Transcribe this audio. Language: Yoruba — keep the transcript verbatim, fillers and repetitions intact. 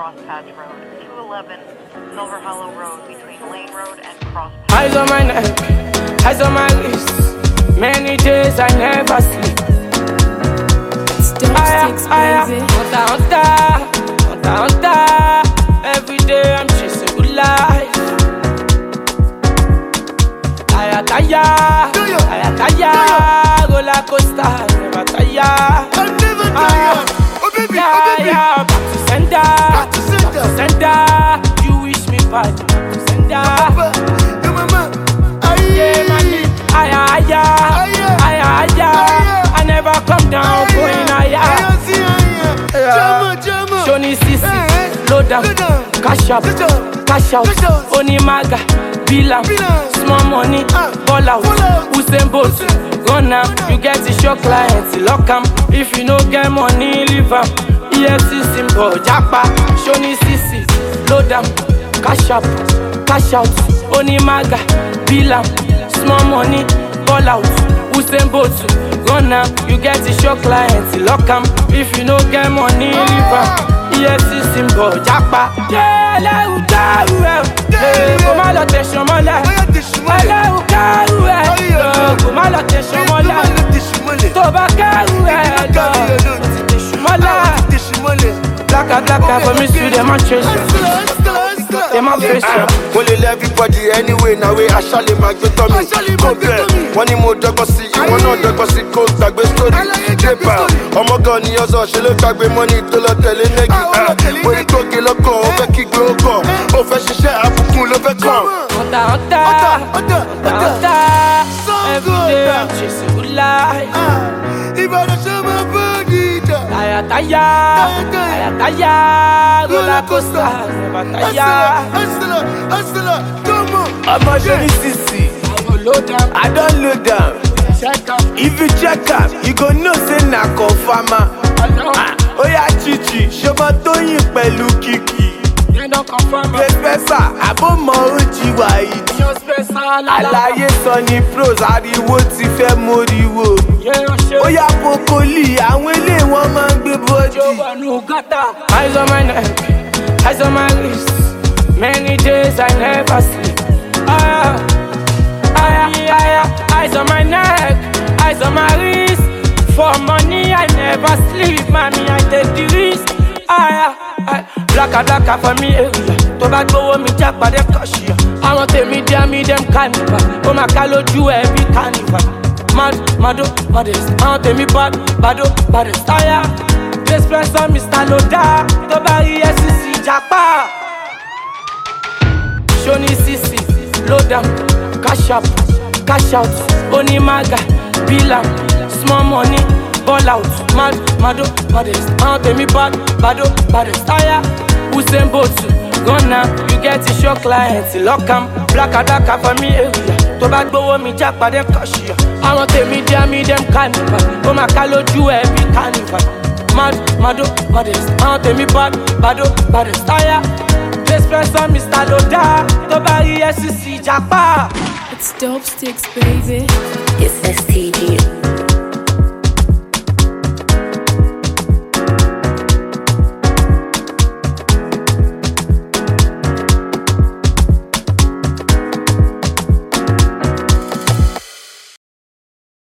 Crosspatch Road, two eleven Silver Hollow Road between Lane Road and Crosspatch. Eyes on my neck, eyes on my wrist. Many days I never sleep. Aya, aya, hunter, hunter, hunter, hunter. Every day I'm chasing good life. Aya, kaya, aya, kaya. Roller coaster, never tire. I'll never tire. Oh baby, oh baby. Back to sender, Back to sender. back to sender. You wish me bad, back to sender. Papa, hey mama, Yeah, man, aye. aya, aya, aya, aya. I never come down, going higher. Aye, see, aye. Jama, jama. Shoni Sisi, Eh, low down, low down. cash up, Cash up. cash out, Cash out. Onimaga, Bilam, Bilam. small money, Ah. ball out, Ball out. Usain Bolt, run am, you get it, your clients, lock am. If you no get money, leave am. E F C symbol, Japa, Shoni Sisi, low down, cash up, cash out, Onimaga, Bilam, small money, ball out, Usain Bolt, run am, you get it, your clients, lock am. If you no get money, leave am. E F C symbol, Japa. Yeah, let go, yeah, go my location, mole. Oya tẹ̀sí mọ́lẹ̀. Let go, go my location, Ló máa mole. lọ tẹ̀sí mọ́lẹ̀. To ba kẹrù ẹ lọ, mole. Tẹ̀sí mọ́lẹ̀. Blacka, blacka, for me, see them and chase you. Them and face you. Mo lè lẹ́ everybody anyway na way aṣálẹ̀ máa gbé tọ́ mi. Kò bẹ̀ wọ́n ní mo dọ́gbọ́n sí ìwọ náà dọ́gbọ́n sí kó gbàgbé sórí. Débà ọmọ gan ni ọ̀sán ṣe ló gbàgbé mọ́ni tó lọ tẹ̀lé nẹ́gì. Mo rí tóge lọ́kàn ó fẹ́ kí gbé ó kàn. Ó fẹ́ ṣiṣẹ́ àbùkù ló fẹ́ kàn. Hunter, hunter, hunter, hunter. Every day I'm chasing good life. Ìbàdàn ṣe máa bọ́ gíga. Aya, taya, aya, taya. Roller coaster, never tire. Hustler, hustler, come on. Ọmọ Shoni Sisi, Low down, I don load am. check up. If you check am, you go know say na confirmer. Ah, Oya chichi, ṣọmọ Tóyìn pẹ̀lú Kiki. You don't confirm Gbé pẹ́sà, àbọ̀mọ̀ ojú wa ìdí. your special. Àlàyé sọ ní pros, ariwo ti fẹ́ móríwó. Yeah, shit. Oya Pokoli, àwọn ilé wọn máa ń gbé bọ́dì. Eyes on my neck, eyes on my wrist. Many days I never sleep. Aya, aya, aya. Eyes on my neck, eyes on my wrist. For money I never sleep, mommy I take the risk. Aya, aya. Blacka, blacka for me area. To bá gbówó mi jẹ́ pàdé kọ́ṣíà. Àwọn tèmi dé mi dem carnival. Ó máa ká lójú ẹ̀ bí carnival. Mad, mado, modest. Àwọn tèmi bad, bado, baddest. Aya. This person, Mister Loda, to bury S C Japa. Shoni Sisi, low down, cash up, cash out, Onimaga, Bilam, small money, ball out, mad, mado, modest. Out me bad, bado, baddest. Aya, Usain Bolt, run now, you get it, your clients, lock am, blacka, blacka for me area. To bá gbówó mi jẹ́ pàdé kọ́ṣíà. Àwọn tèmi dé mi dem carnival. Ó máa ká lójú ẹ̀ bí carnival. Mad, mado, modest. Àwọn tèmi bad, bado, baddest. Aya, this person, Mister Loda, tó bá rí S C Japa. It's dope sticks, baby. It's S T G.